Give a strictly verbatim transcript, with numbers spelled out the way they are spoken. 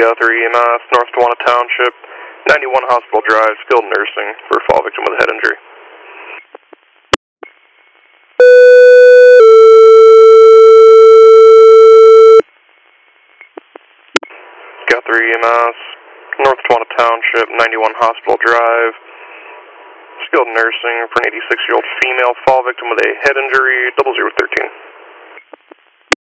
Guthrie E M S, North Tawana Township, ninety-one Hospital Drive, skilled nursing for a fall victim with a head injury. Guthrie E M S, North Tawana Township, ninety-one Hospital Drive, skilled nursing for an eighty-six-year-old female fall victim with a head injury, double zero thirteen.